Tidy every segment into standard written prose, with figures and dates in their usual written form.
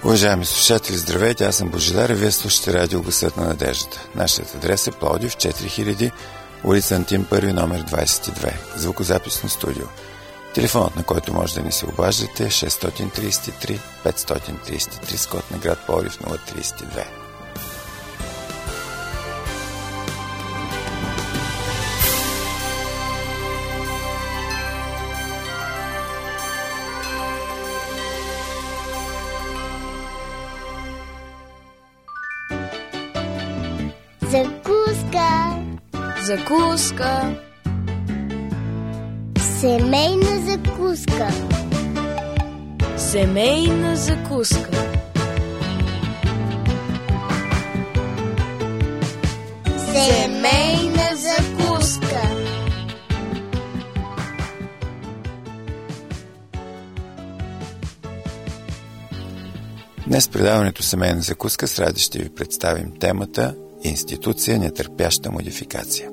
Уважаеми слушатели, здравейте, аз съм Божидар и вие слушате радио Гласът на надеждата. Нашият адрес е Пловдив, 4000, улица Антим 1, номер 22, звукозаписно студио. Телефонът, на който може да ни се обаждате е 633 533 с код на град Пловдив 032. Закуска. Семейна закуска. Семейна закуска. Семейна закуска. Днес в предаването Семейна закуска с радост ще ви представим темата Институция, нетърпяща модификация.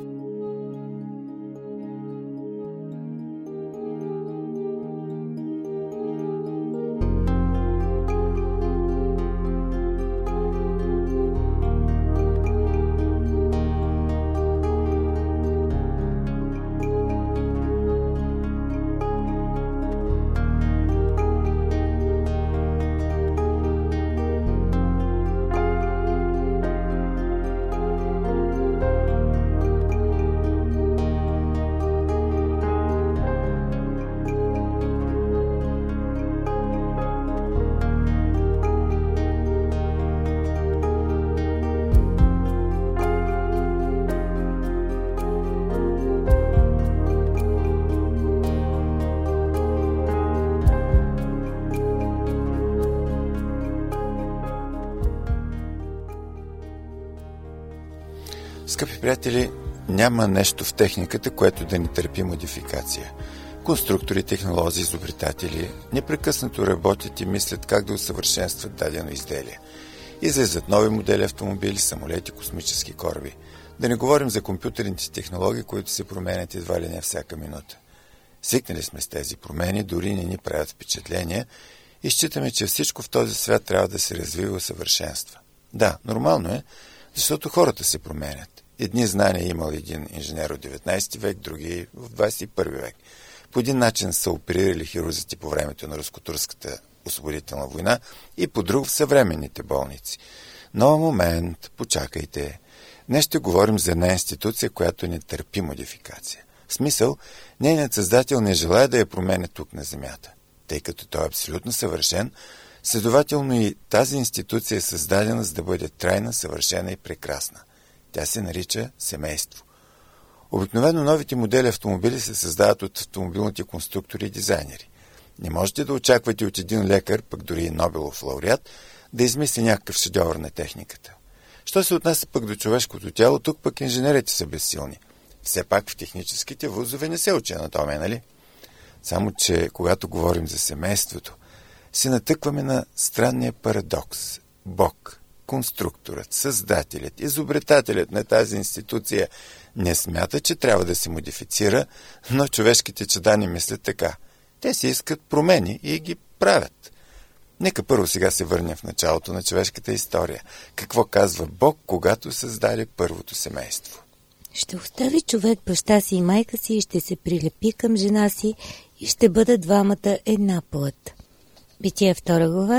Скъпи приятели, няма нещо в техниката, което да не търпи модификация. Конструктори, технолози, изобретатели непрекъснато работят и мислят как да усъвършенстват дадено изделие. Излизат нови модели автомобили, самолети, космически кораби. Да не говорим за компютърните технологии, които се променят едва ли не всяка минута. Свикнали сме с тези промени, дори не ни правят впечатление и считаме, че всичко в този свят трябва да се развива и усъвършенства. Да, нормално е, защото хората се променят. Едни знания имал един инженер от 19 век, други в 21 век. По един начин са оперирали хирурзите по времето на руско-турската освободителна война и по друг в съвременните болници. Но момент, почакайте. Днес ще говорим за една институция, която не търпи модификация. В смисъл, нейният създател не желая да я променя тук на земята. Тъй като той е абсолютно съвършен, следователно и тази институция е създадена за да бъде трайна, съвършена и прекрасна. Тя се нарича семейство. Обикновено новите модели автомобили се създават от автомобилните конструктори и дизайнери. Не можете да очаквате от един лекар, пък дори и Нобелов лауреат, да измисли някакъв шедьовър на техниката. Що се отнася пък до човешкото тяло, тук пък инженерите са безсилни. Все пак в техническите вузове не се учи анатомия, нали? Само че, когато говорим за семейството, се натъкваме на странния парадокс. Бог, конструкторът, създателят, изобретателят на тази институция не смята, че трябва да се модифицира, но човешките чада не мислят така. Те си искат промени и ги правят. Нека първо сега се върнем в началото на човешката история. Какво казва Бог, когато създаде първото семейство? Ще остави човек баща си и майка си и ще се прилепи към жена си и ще бъдат двамата една плът. Битие 2 глава,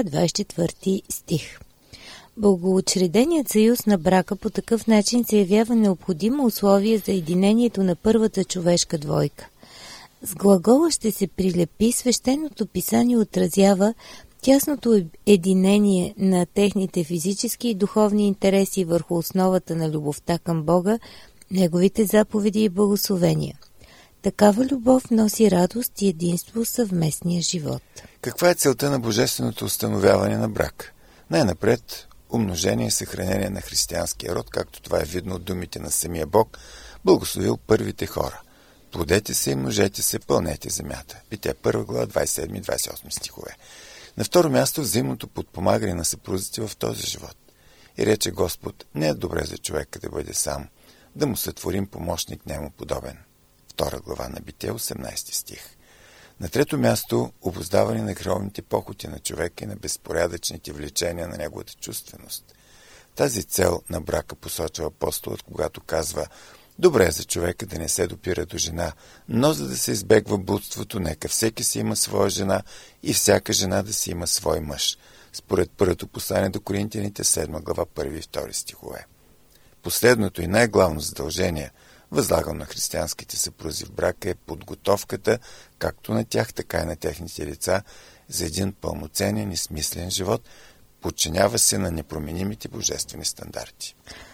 24 стих. Богоучреденият съюз на брака по такъв начин се явява необходимо условие за единението на първата човешка двойка. С глагола ще се прилепи, свещеното писание отразява тясното единение на техните физически и духовни интереси върху основата на любовта към Бога, Неговите заповеди и благословения. Такава любов носи радост и единство в съвместния живот. Каква е целта на божественото установяване на брак? Най-напред, умножение и съхранение на християнския род, както това е видно от думите на самия Бог, благословил първите хора. Плодете се и множете се, пълнете земята. Битие 1 глава, 27-28 стихове. На второ място, взаимното подпомагане на съпрузите в този живот. И рече Господ, не е добре за човека да бъде сам, да му сътворим помощник нему подобен. 2 глава на Битие, 18 стих. На трето място, обуздаване на греховните похоти на човека и на безпорядъчните влечения на неговата чувственост. Тази цел на брака посочва апостолът, когато казва: добре е за човека да не се допира до жена, но за да се избегва блудството, нека всеки си има своя жена и всяка жена да си има свой мъж. Според първото послание до Коринтяните, 7 глава, 1 и 2 стихове. Последното и най-главно задължение, възлагано на християнските съпрузи в брака, е подготовката, както на тях, така и на техните деца, за един пълноценен и смислен живот, подчинява се на непроменимите божествени стандарти.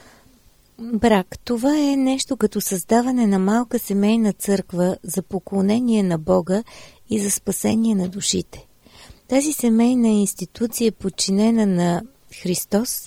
Брак – това е нещо като създаване на малка семейна църква за поклонение на Бога и за спасение на душите. Тази семейна институция е подчинена на Христос.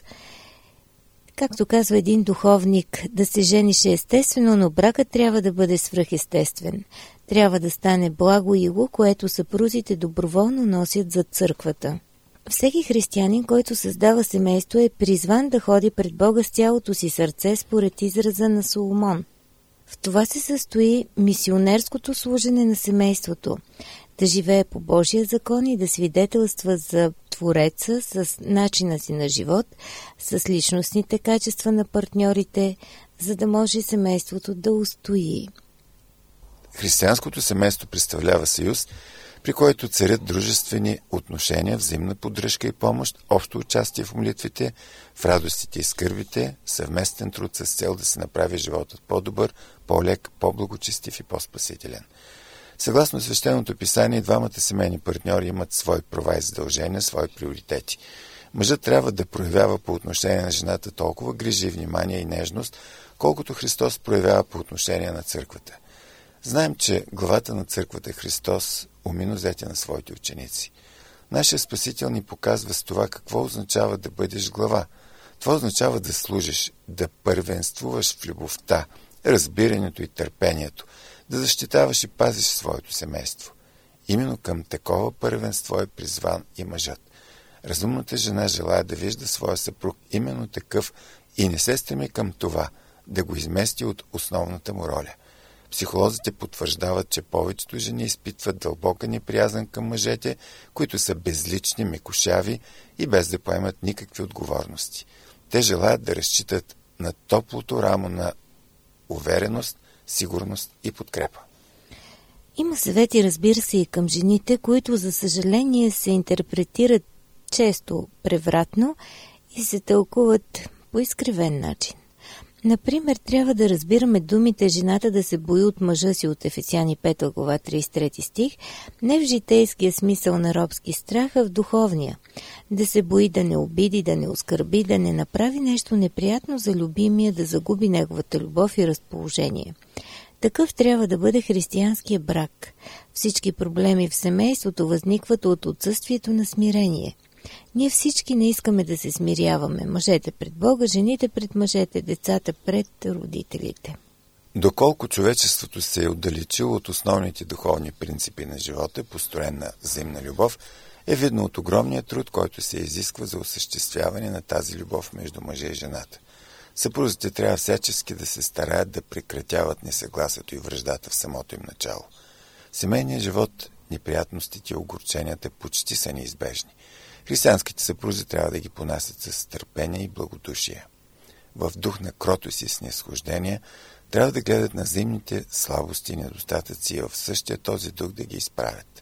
Както казва един духовник, да се жениш е естествено, но бракът трябва да бъде свръхестествен. Трябва да стане благо иго, което съпрузите доброволно носят за църквата. Всеки християнин, който създава семейство, е призван да ходи пред Бога с цялото си сърце, според израза на Соломон. В това се състои мисионерското служене на семейството, да живее по Божия закон и да свидетелства за Твореца с начина си на живот, с личностните качества на партньорите, за да може семейството да устои. Християнското семейство представлява съюз, при който царят дружествени отношения, взаимна поддръжка и помощ, общо участие в молитвите, в радостите и скърбите, съвместен труд с цел да се направи животът по-добър, по-лек, по-благочестив и по-спасителен. Съгласно свещеното писание, двамата семейни партньори имат свои права и задължения, свои приоритети. Мъжът трябва да проявява по отношение на жената толкова грижи, внимание и нежност, колкото Христос проявява по отношение на църквата. Знаем, че главата на църквата Христос уми нозете на своите ученици. Нашия Спасител ни показва с това какво означава да бъдеш глава. Това означава да служиш, да първенствуваш в любовта, разбирането и търпението, да защитаваш и пазиш своето семейство. Именно към такова първенство е призван и мъжът. Разумната жена желая да вижда своя съпруг именно такъв и не се стреми към това да го измести от основната му роля. Психолозите потвърждават, че повечето жени изпитват дълбока неприязън към мъжете, които са безлични, мекушави и без да поемат никакви отговорности. Те желаят да разчитат на топлото рамо на увереност, сигурност и подкрепа. Има съвети, разбира се, и към жените, които за съжаление се интерпретират често превратно и се тълкуват по изкривен начин. Например, трябва да разбираме думите жената да се бои от мъжа си от Ефесяни 5 глава 33 стих, не в житейския смисъл на робски страх, а в духовния. Да се бои да не обиди, да не оскърби, да не направи нещо неприятно за любимия, да загуби неговата любов и разположение. Такъв трябва да бъде християнския брак. Всички проблеми в семейството възникват от отсъствието на смирение. Ние всички не искаме да се смиряваме. Мъжете пред Бога, жените пред мъжете, децата пред родителите. Доколко човечеството се е отдалечило от основните духовни принципи на живота, построен на взаимна любов, е видно от огромния труд, който се изисква за осъществяване на тази любов между мъжа и жената. Съпрузите трябва всячески да се стараят да прекратяват несъгласието и враждата в самото им начало. Семейният живот, неприятностите и огорченията почти са неизбежни. Християнските съпрузи трябва да ги понасят с търпение и благодушие. В дух на кротост и снизхождение трябва да гледат на взаимните слабости и недостатъци и в същия този дух да ги изправят.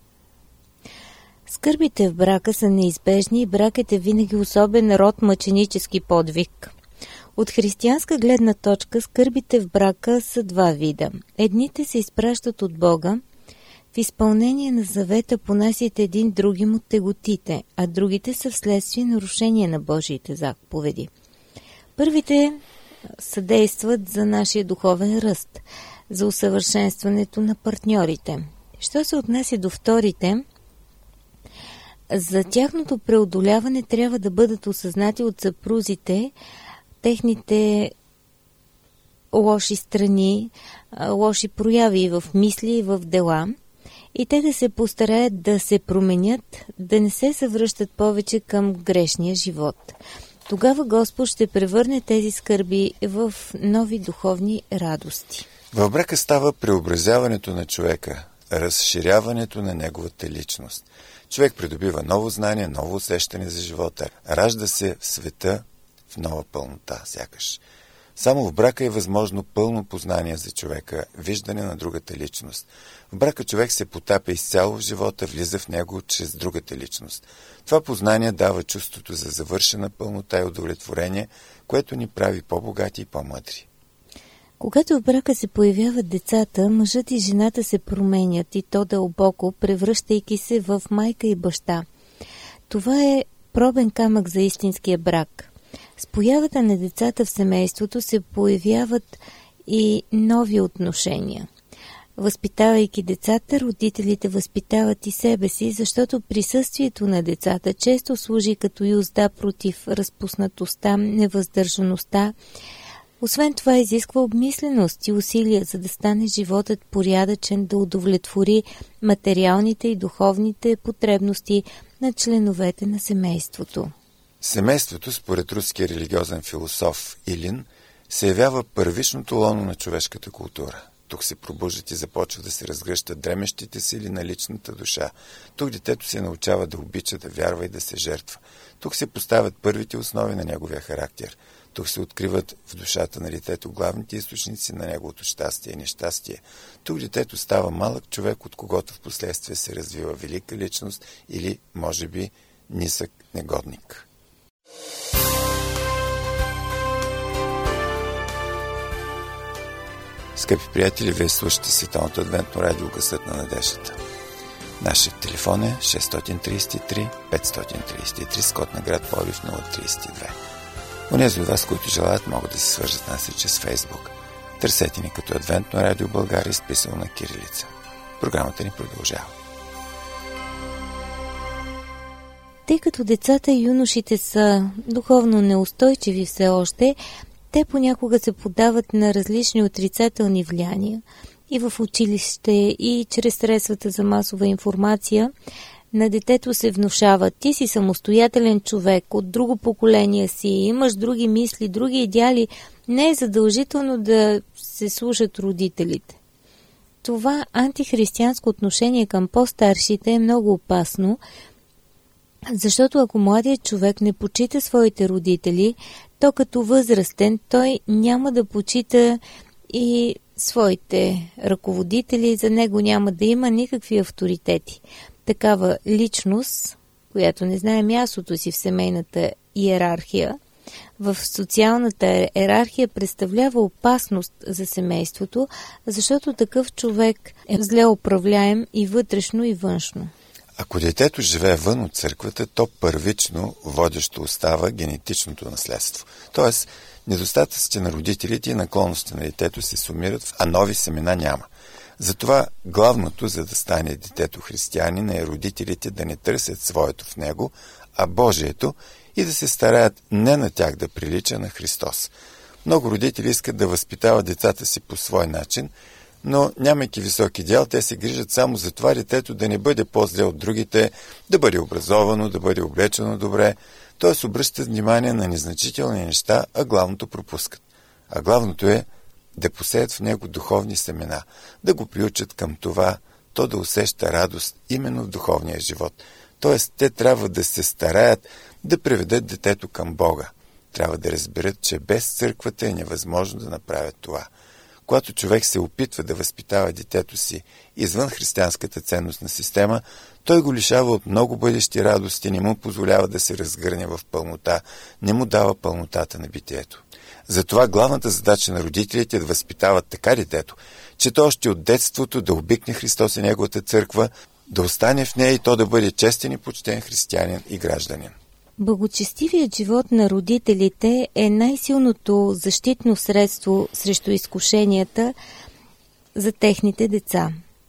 Скърбите в брака са неизбежни и бракът е винаги особен род мъченически подвиг. От християнска гледна точка скърбите в брака са два вида. Едните се изпращат от Бога, в изпълнение на завета понасят един другим от теготите, а другите са вследствие нарушение на Божиите заповеди. Първите съдействат за нашия духовен ръст, за усъвършенстването на партньорите. Що се отнася до вторите, за тяхното преодоляване трябва да бъдат осъзнати от съпрузите техните лоши страни, лоши прояви в мисли и в дела, и те да се постараят да се променят, да не се съвръщат повече към грешния живот. Тогава Господ ще превърне тези скърби в нови духовни радости. В брака става преобразяването на човека, разширяването на неговата личност. Човек придобива ново знание, ново усещане за живота. Ражда се в света в нова пълнота, сякаш. Само в брака е възможно пълно познание за човека, виждане на другата личност. В брака човек се потапя изцяло в живота, влиза в него чрез другата личност. Това познание дава чувството за завършена пълнота и удовлетворение, което ни прави по-богати и по-мъдри. Когато в брака се появяват децата, мъжът и жената се променят и то дълбоко, превръщайки се в майка и баща. Това е пробен камък за истинския брак. С появата на децата в семейството се появяват и нови отношения. Възпитавайки децата, родителите възпитават и себе си, защото присъствието на децата често служи като юзда против разпуснатостта, невъздържаността. Освен това изисква обмисленост и усилия, за да стане животът порядъчен, да удовлетвори материалните и духовните потребности на членовете на семейството. Семейството, според руския религиозен философ Илин, се явява първичното лоно на човешката култура. Тук се пробуждат и започва да се разгръщат дремещите сили на личната душа. Тук детето се научава да обича, да вярва и да се жертва. Тук се поставят първите основи на неговия характер. Тук се откриват в душата на детето главните източници на неговото щастие и нещастие. Тук детето става малък човек, от когото в последствие се развива велика личност или, може би, нисък негодник. Скъпи приятели, вие слушате Световното адвентно радио Гласът на надеждата. Нашият телефон е 633-533 с код на град Пловдив 032. Онези от вас, които желаят, могат да се свържат с нас и чрез Фейсбук. Търсете ни като Адвентно радио България, изписано на кирилица. Програмата ни продължава. Тъй като децата и юношите са духовно неустойчиви все още, те понякога се подават на различни отрицателни влияния и в училище, и чрез средствата за масова информация. На детето се внушава: ти си самостоятелен човек, от друго поколение си, имаш други мисли, други идеали, не е задължително да се слушат родителите. Това антихристиянско отношение към по-старшите е много опасно, защото ако младият човек не почита своите родители, то като възрастен той няма да почита и своите ръководители, за него няма да има никакви авторитети. Такава личност, която не знае мястото си в семейната иерархия, в социалната иерархия представлява опасност за семейството, защото такъв човек е зле управляем и вътрешно, и външно. Ако детето живее вън от църквата, то първично водещо остава генетичното наследство. Тоест, недостатъците на родителите и наклонностите на детето се сумират, а нови семена няма. Затова главното, за да стане детето християнин, е родителите да не търсят своето в него, а Божието, и да се стараят не на тях да прилича на Христос. Много родители искат да възпитават децата си по свой начин, но нямайки висок идеал, те се грижат само за това детето да не бъде по-зле от другите, да бъде образовано, да бъде облечено добре, т.е. обръщат внимание на незначителни неща, а главното пропускат. А главното е да посеят в него духовни семена, да го приучат към това, то да усеща радост именно в духовния живот. Т.е. те трябва да се стараят да приведат детето към Бога. Трябва да разберат, че без църквата е невъзможно да направят това. Когато човек се опитва да възпитава детето си извън християнската ценностна система, той го лишава от много бъдещи радости, не му позволява да се разгърне в пълнота, не му дава пълнотата на битието. Затова главната задача на родителите е да възпитават така детето, че то още от детството да обикне Христос и Неговата църква, да остане в нея и то да бъде честен и почтен християнин и гражданин. Благочестивият живот на родителите е най-силното защитно средство срещу изкушенията за техните деца.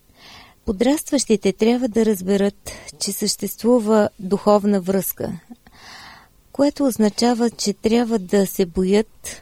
Подрастващите трябва да разберат, че съществува духовна връзка, което означава, че трябва да се боят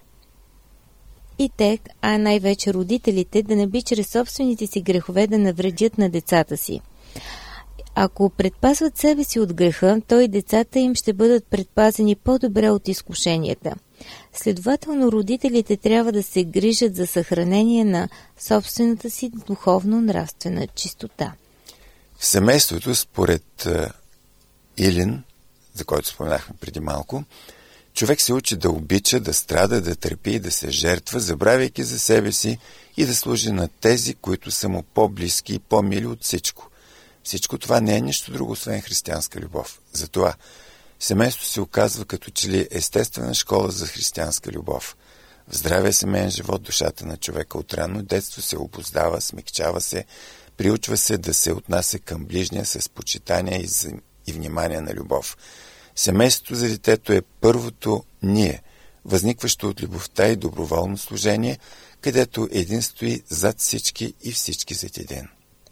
и те, а най-вече родителите, да не би чрез собствените си грехове да навредят на децата си. Ако предпазват себе си от греха, то и децата им ще бъдат предпазени по-добре от изкушенията. Следователно, родителите трябва да се грижат за съхранение на собствената си духовно-нравствена чистота. В семейството, според Илин, за който споменахме преди малко, човек се учи да обича, да страда, да търпи и да се жертва, забравяйки за себе си и да служи на тези, които са му по-близки и по-мили от всичко. Всичко това не е нищо друго, освен християнска любов. Затова семейството се оказва като че ли естествена школа за християнска любов. В здравия семейен живот душата на човека от ранно детство се обуздава, смекчава се, приучва се да се отнася към ближния с почитание и внимание на любов. Семейството за детето е първото ние, възникващо от любовта и доброволно служение, където един стои зад всички и всички зад един.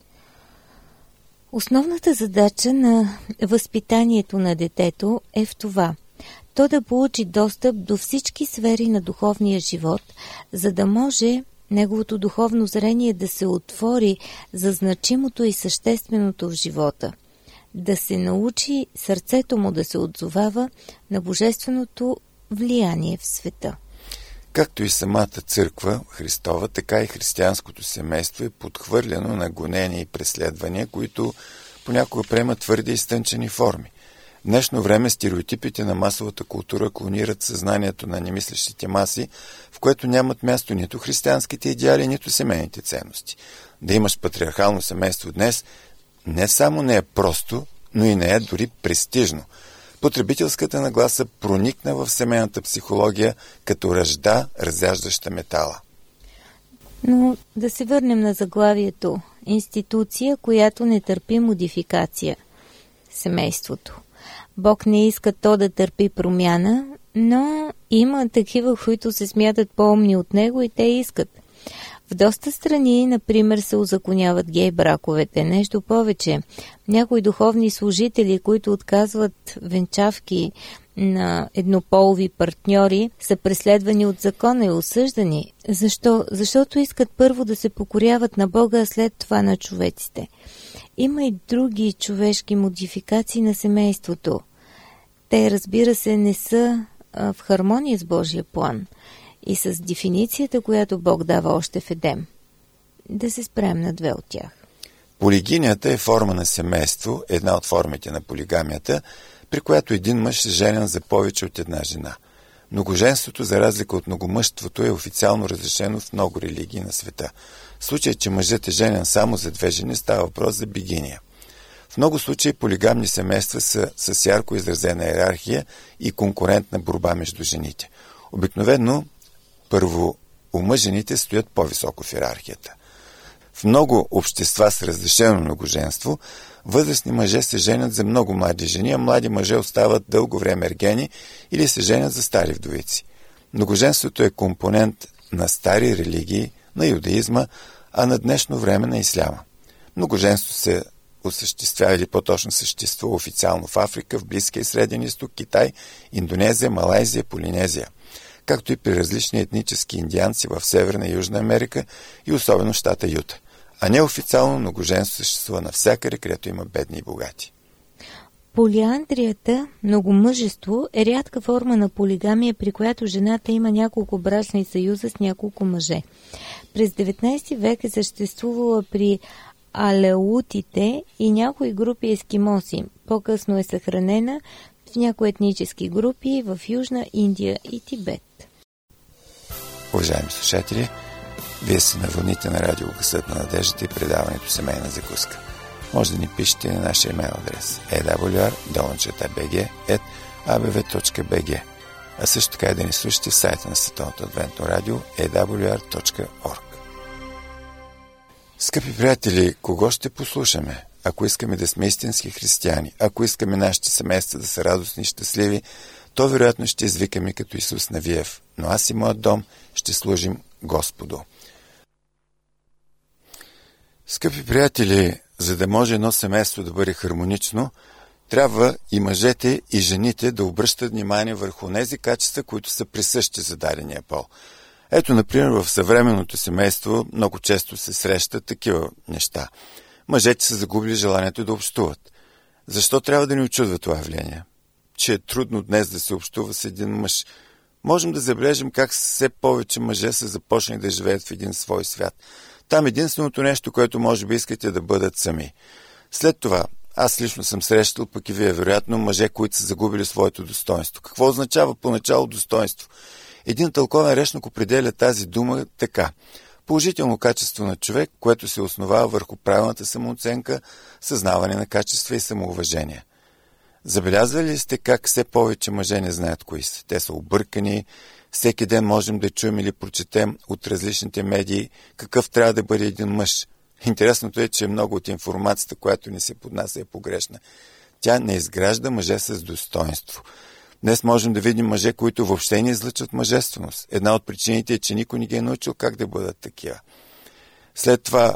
Основната задача на възпитанието на детето е в това – то да получи достъп до всички сфери на духовния живот, за да може неговото духовно зрение да се отвори за значимото и същественото в живота, да се научи сърцето му да се отзовава на божественото влияние в света. Както и самата църква Христова, така и християнското семейство е подхвърлено на гонения и преследвания, които понякога приемат твърде изтънчени форми. В днешно време стереотипите на масовата култура клонират съзнанието на немислещите маси, в което нямат място нито християнските идеали, нито семейните ценности. Да имаш патриархално семейство днес не само не е просто, но и не е дори престижно. Потребителската нагласа проникна в семейната психология като ръжда, разяждаща метала. Но да се върнем на заглавието. Институция, която не търпи модификация. Семейството. Бог не иска то да търпи промяна, но има такива, които се смятат по-умни от него и те искат. В доста страни, например, се узаконяват гей браковете. Нещо повече. Някои духовни служители, които отказват венчавки на еднополови партньори, са преследвани от закона и осъждани. Защо? Защото искат първо да се покоряват на Бога, а след това на човеците. Има и други човешки модификации на семейството. Те, разбира се, не са в хармония с Божия план и с дефиницията, която Бог дава още в Едем. Да се спрем на две от тях. Полигинията е форма на семейство, една от формите на полигамията, при която един мъж се женен за повече от една жена. Многоженството, за разлика от многомъжството, е официално разрешено в много религии на света. В случай, че мъжът е женен само за две жени, става въпрос за бигиния. В много случаи полигамни семейства са с ярко изразена иерархия и конкурентна борба между жените. Обикновено първо омъжените стоят по-високо в иерархията. В много общества с разрешено многоженство, възрастни мъже се женят за много млади жени, а млади мъже остават дълго време ергени или се женят за стари вдовици. Многоженството е компонент на стари религии, на юдаизма, а на днешно време на исляма. Многоженство се осъществява или по-точно съществува официално в Африка, в Близкия и Среден изток, Китай, Индонезия, Малайзия, Полинезия, както и при различни етнически индианци в Северна и Южна Америка и особено в щата Юта. А неофициално многоженство съществува навсякъде, където има бедни и богати. Полиандрията, многомъжество, е рядка форма на полигамия, при която жената има няколко брачни съюза с няколко мъже. През 19 век е съществувала при алеутите и някои групи ескимоси. По-късно е съхранена в някои етнически групи в Южна Индия и Тибет. Уважаеми слушатели, вие сте на вълните на радио Гласът на надеждата и предаването Семейна закуска. Може да ни пишете на нашия имейл адрес awr@abv.bg, а също така и да ни слушате в сайта на Световното адвентно радио awr.org. Скъпи приятели, кого ще послушаме? Ако искаме да сме истински християни, ако искаме нашите семейства да са радостни и щастливи, то вероятно ще извикаме като Исус Навиев, но аз и моят дом ще служим Господу. Скъпи приятели, за да може едно семейство да бъде хармонично, трябва и мъжете, и жените да обръщат внимание върху тези качества, които са присъщи за дадения пол. Ето, например, в съвременното семейство много често се срещат такива неща. Мъжете са загубили желанието да общуват. Защо трябва да ни очудва това явление? Че е трудно днес да се общува с един мъж. Можем да забележим как все повече мъже са започнали да живеят в един свой свят. Там единственото нещо, което може би искате да бъдат сами. След това, аз лично съм срещал, пък и вие вероятно, мъже, които са загубили своето достоинство. Какво означава поначало достоинство? Един тълковен речник определя тази дума така. Положително качество на човек, което се основава върху правилната самооценка, съзнаване на качества и самоуважение. Забелязвали ли сте как все повече мъже не знаят кои са? Те са объркани. Всеки ден можем да чуем или прочетем от различните медии какъв трябва да бъде един мъж. Интересното е, че много от информацията, която ни се поднася, е погрешна. Тя не изгражда мъже с достоинство. Днес можем да видим мъже, които въобще не излъчват мъжественост. Една от причините е, че никой не ги е научил как да бъдат такива. След това,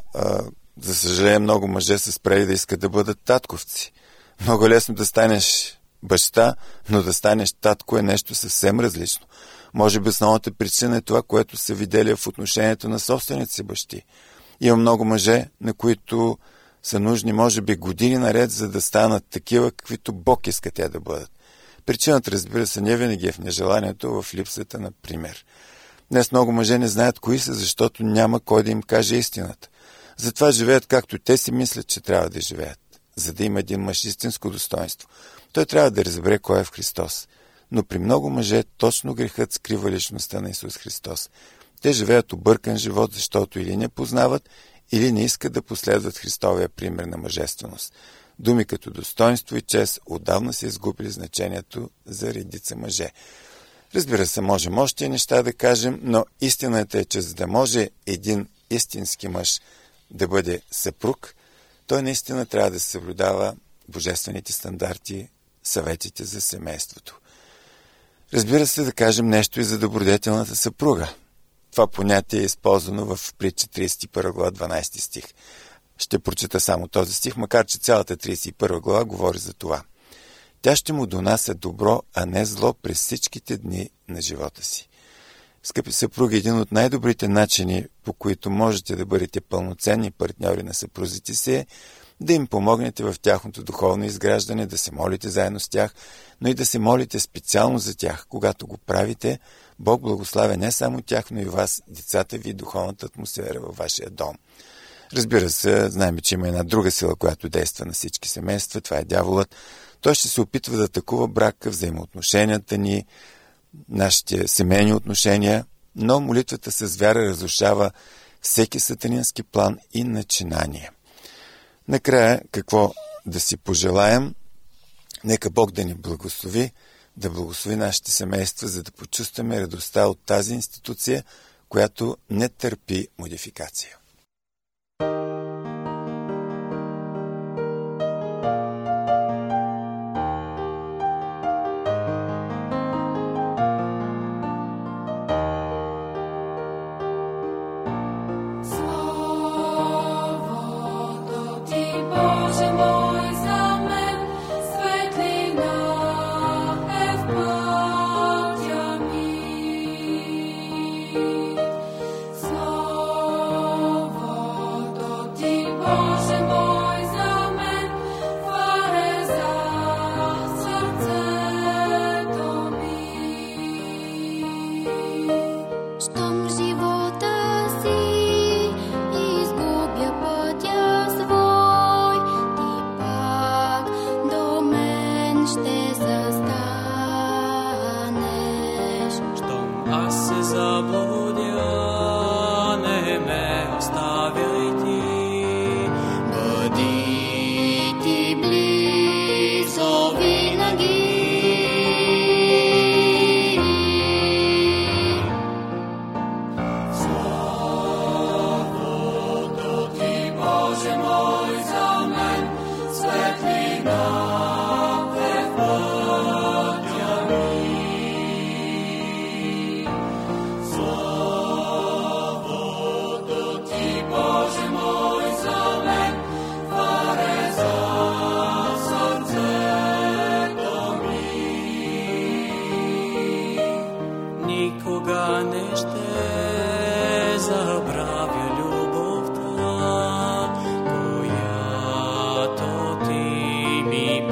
за съжаление, много мъже са спрели да искат да бъдат татковци. Много лесно да станеш баща, но да станеш татко е нещо съвсем различно. Може би основната причина е това, което са видели в отношението на собствените си бащи. Има много мъже, на които са нужни, може би, години наред, за да станат такива, каквито Бог иска те да бъдат. Причината, разбира се, не винаги е в нежеланието, в липсата на пример. Днес много мъже не знаят кои са, защото няма кой да им каже истината. Затова живеят както те си мислят, че трябва да живеят. За да има един мъж истинско достоинство, той трябва да разбере кой е в Христос. Но при много мъже точно грехът скрива личността на Исус Христос. Те живеят объркан живот, защото или не познават, или не искат да последват Христовия пример на мъжественост. Думи като достоинство и чест отдавна са изгубили значението за редица мъже. Разбира се, можем още неща да кажем, но истината е, че за да може един истински мъж да бъде съпруг, той наистина трябва да се съблюдава божествените стандарти, съветите за семейството. Разбира се, да кажем нещо и за добродетелната съпруга. Това понятие е използвано в притча 31 глава 12 стих. Ще прочита само този стих, макар че цялата 31 глава говори за това. Тя ще му донася добро, а не зло през всичките дни на живота си. Скъпи съпруги, един от най-добрите начини, по които можете да бъдете пълноценни партньори на съпрузите си, е да им помогнете в тяхното духовно изграждане, да се молите заедно с тях, но и да се молите специално за тях. Когато го правите, Бог благославя не само тях, но и вас, децата ви и духовната атмосфера във вашия дом. Разбира се, знаем, че има една друга сила, която действа на всички семейства. Това е дяволът. Той ще се опитва да атакува брака, взаимоотношенията ни, нашите семейни отношения, но молитвата с вяра разрушава всеки сатанински план и начинание. Накрая, какво да си пожелаем? Нека Бог да ни благослови, да благослови нашите семейства, за да почувстваме радостта от тази институция, която не търпи модификация. Ми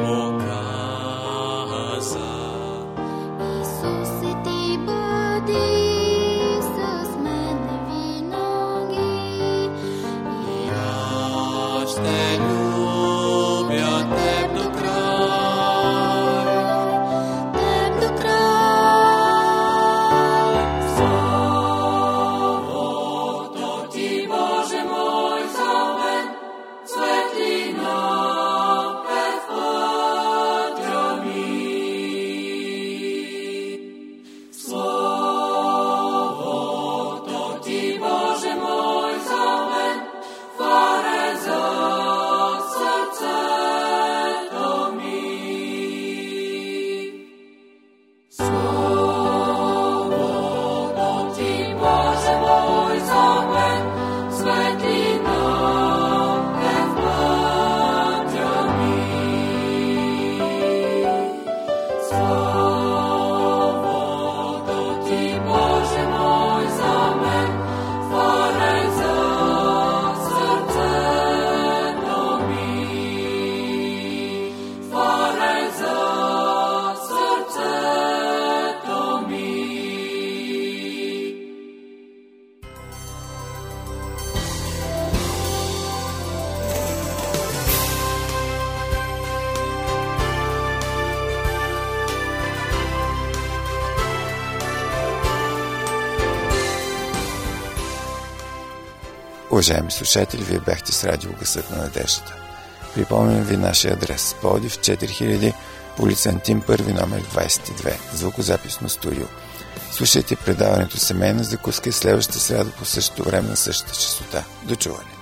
Уважаеми слушатели, вие бяхте с радио Гласът на надеждата. Припомням ви нашия адрес: Пловдив 4000, улица Антим 1, номер 22, звукозаписно студио. Слушайте предаването Семейна закуска и следващата сряда по същото време на същата честота. До чуване!